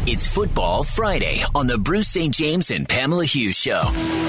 It's Football Friday on the Bruce St. James and Pamela Hughes Show.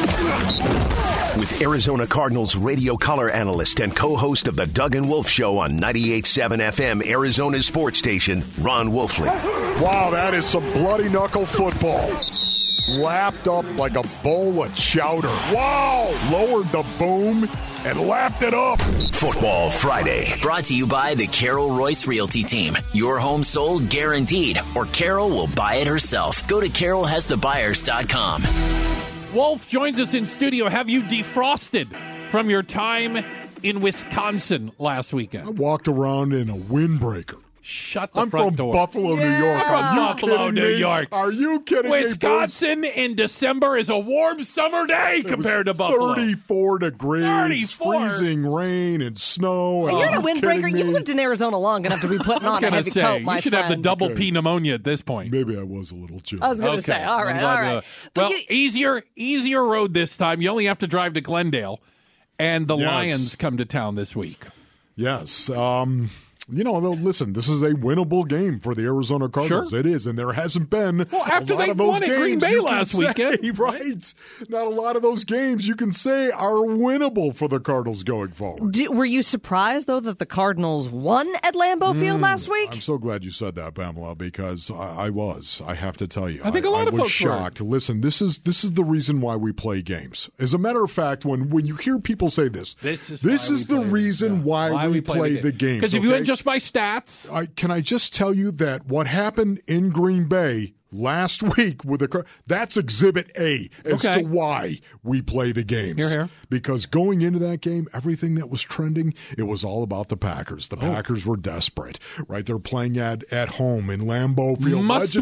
With Arizona Cardinals radio color analyst and co-host of the Doug and Wolf Show on 98.7 FM, Arizona's sports station, Ron Wolfley. Wow, that is some bloody knuckle football. Lapped up like a bowl of chowder. Wow! Lowered the boom and lapped it up. Football Friday. Brought to you by the Carol Royce Realty Team. Your home sold guaranteed, or Carol will buy it herself. Go to carolhasthebuyers.com. Wolf joins us in studio. Have you defrosted from your time in Wisconsin last weekend? I walked around in a windbreaker. Shut the front door. I'm from Buffalo, New York. Are you Buffalo, kidding New me? York. Are you kidding Wisconsin me? in December is a warm summer day compared to Buffalo. 34 degrees, 34. freezing rain and snow. You're in a windbreaker. You've lived in Arizona long enough to be putting on a heavy coat, my you should friend. have the double P pneumonia at this point. Maybe I was a little chilly. I was going to say, all right. Well, easier road this time. You only have to drive to Glendale, and the Lions come to town this week. Yes. Listen, this is a winnable game for the Arizona Cardinals. Sure. It is, and there hasn't been after a lot they of those won at games Green Bay you can last say, weekend. Right? Not a lot of those games you can say are winnable for the Cardinals going forward. Were you surprised, though, that the Cardinals won at Lambeau Field last week? I'm so glad you said that, Pamela, because I was. I have to tell you. I think a lot of was folks shocked. were. Listen, this is the reason why we play games. As a matter of fact, when you hear people say this is the reason why we play the game. Because if you went just by stats. Can I just tell you that what happened in Green Bay last week with that's Exhibit A as to why we play the games. Here. Because going into that game, everything that was trending, it was all about the Packers. The Packers were desperate, right? They're playing at home in Lambeau Field.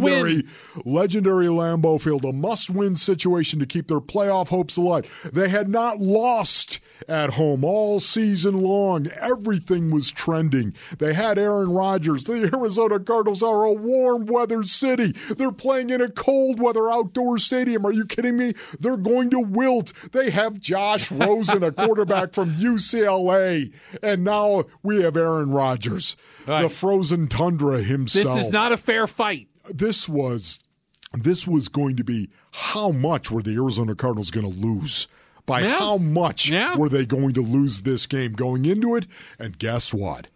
Legendary Lambeau Field, a must-win situation to keep their playoff hopes alive. They had not lost at home all season long. Everything was trending. They had Aaron Rodgers. The Arizona Cardinals are a warm-weather city. They're playing in a cold-weather outdoor stadium. Are you kidding me? They're going to wilt. They have Josh Rosen, a quarterback from UCLA, and now we have Aaron Rodgers, the frozen tundra himself. This is not a fair fight. This was going to be how much were the Arizona Cardinals going to lose? By how much were they going to lose this game going into it? And guess what?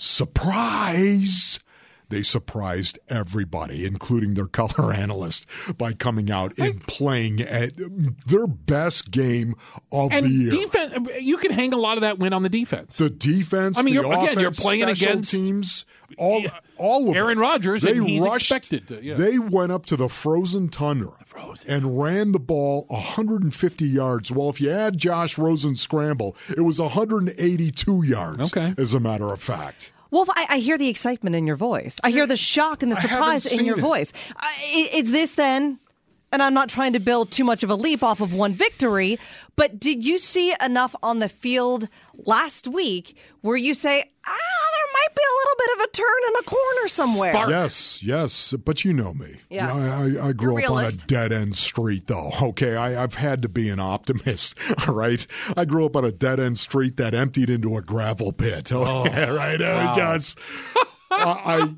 Surprise! They surprised everybody, including their color analyst, by coming out and playing at their best game of the year. Defense, you can hang a lot of that win on the defense. The defense, you're offense, playing against teams, all of Aaron Rodgers, and he's expected to. They went up to the frozen tundra and ran the ball 150 yards. Well, if you add Josh Rosen's scramble, it was 182 yards, as a matter of fact. Wolf, I hear the excitement in your voice. I hear the shock and the surprise in your voice. Is this then, and I'm not trying to build too much of a leap off of one victory, but did you see enough on the field last week where you say, there might be a little bit of a turn in a corner somewhere? Spark. Yes, but you know me. Yeah. I grew up on a dead-end street, though, okay? I've had to be an optimist, all right? I grew up on a dead-end street that emptied into a gravel pit, right? Wow.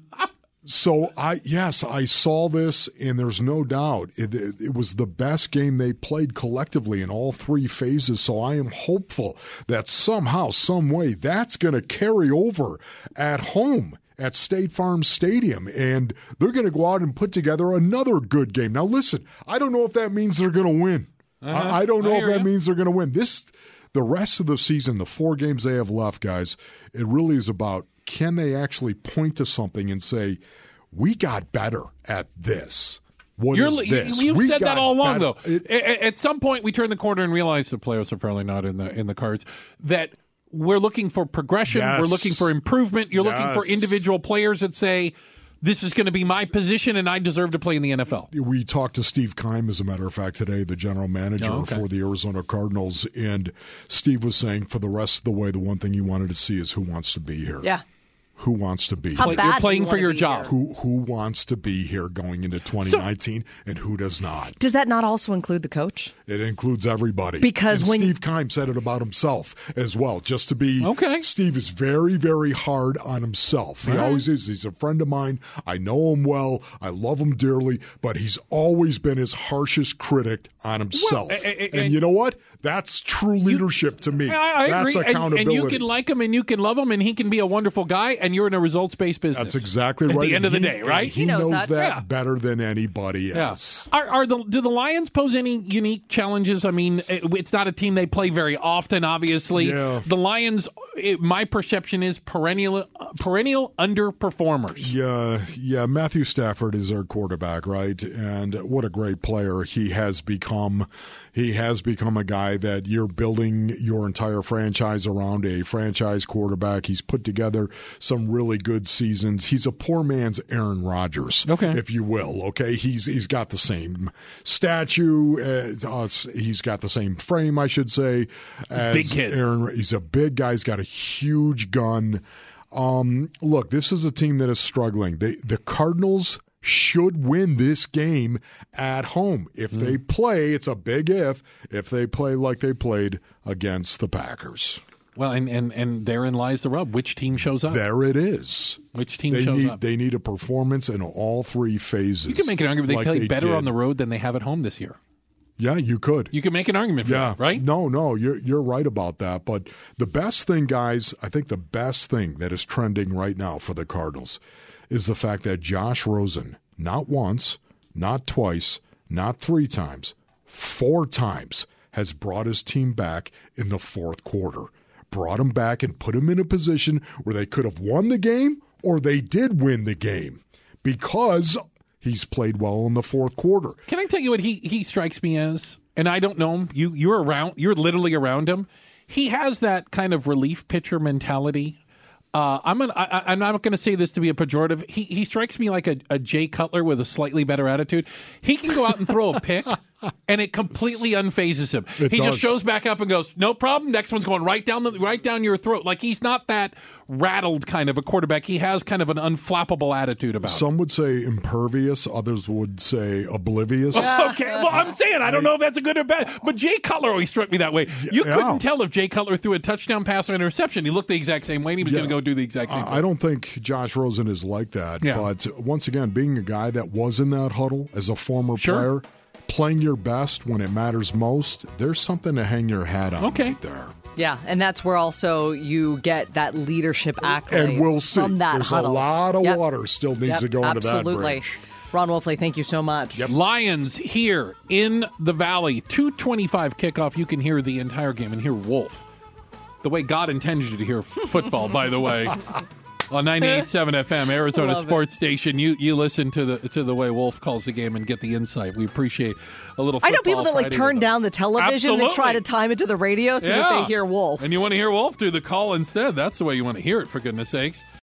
I saw this, and there's no doubt it was the best game they played collectively in all three phases. So I am hopeful that somehow, some way, that's going to carry over at home at State Farm Stadium, and they're going to go out and put together another good game. Now, listen, I don't know if that means they're going to win. I don't know if that means they're going to win. The rest of the season, the 4 games they have left, guys, it really is about, can they actually point to something and say, we got better at this? What is this? You've said that all along, though. At some point, we turn the corner and realize the playoffs are probably not in the cards. That we're looking for progression. Yes. We're looking for improvement. You're looking for individual players that say, this is going to be my position, and I deserve to play in the NFL. We talked to Steve Keim, as a matter of fact, today, the general manager for the Arizona Cardinals, and Steve was saying for the rest of the way, the one thing he wanted to see is who wants to be here. Yeah. who wants to be How here? bad You're do playing you for wanna your be job. here? Who wants to be here going into 2019 and who does not? Does that not also include the coach? It includes everybody. Because and when Steve Keim said it about himself as well, just to be Okay. Steve is very, very hard on himself. He always is. He's a friend of mine. I know him well. I love him dearly, but he's always been his harshest critic on himself. And you know what? That's true leadership to me. I That's agree. accountability. And you can like him and you can love him and he can be a wonderful guy and you're in a results-based business. That's exactly right. At the end of the day, right? He knows knows that. that Yeah. better than anybody Yeah. else. Do the Lions pose any unique challenges? I mean, it's not a team they play very often, obviously. Yeah. The Lions, my perception is perennial underperformers. Yeah. Matthew Stafford is our quarterback, right? And what a great player he has become. He has become a guy that you're building your entire franchise around, a franchise quarterback. He's put together some really good seasons. He's a poor man's Aaron Rodgers, if you will. Okay, he's got the same statue. He's got the same frame, I should say. As big kid. Aaron, he's a big guy. He's got a huge gun. Look, this is a team that is struggling. The Cardinals should win this game at home. If they play, it's a big if they play like they played against the Packers. Well, and therein lies the rub. Which team shows up? There it is. Which team shows up? They need a performance in all three phases. You can make an argument they like play better did. on the road than they have at home this year. Yeah, you could. You can make an argument for that, right? No, you're right about that. But the best thing, guys, I think the best thing that is trending right now for the Cardinals is the fact that Josh Rosen, not once, not twice, not 3 times, 4 times, has brought his team back in the fourth quarter. Brought him back and put him in a position where they could have won the game or they did win the game because he's played well in the fourth quarter. Can I tell you what he strikes me as? And I don't know him. You're literally around him. He has that kind of relief pitcher mentality. I'm not going to say this to be a pejorative. He strikes me like a Jay Cutler with a slightly better attitude. He can go out and throw a pick, and it completely unfazes him. He just shows back up and goes, "No problem." Next one's going right down your throat. Like he's not that rattled kind of a quarterback. He has kind of an unflappable attitude about him. Some would say impervious. Others would say oblivious. Okay, well, I'm saying I don't know if that's a good or bad, but Jay Cutler always struck me that way. You couldn't tell if Jay Cutler threw a touchdown pass or interception. He looked the exact same way, and he was going to go do the exact same thing. I don't think Josh Rosen is like that. Yeah. But once again, being a guy that was in that huddle as a former player, playing your best when it matters most, there's something to hang your hat on right there. Yeah, and that's where also you get that leadership accolade And we'll see. from that There's huddle. a lot of water still needs to go into that absolutely. bridge. Ron Wolfley, thank you so much. Lions here in the Valley, 2:25 kickoff. You can hear the entire game and hear Wolf. The way God intended you to hear football, by the way. On 98.7 FM, Arizona Sports Station, you listen to the way Wolf calls the game and get the insight. We appreciate a little football. I know people that turn down the television and try to time it to the radio so that they hear Wolf. And you want to hear Wolf, do the call instead. That's the way you want to hear it, for goodness sakes.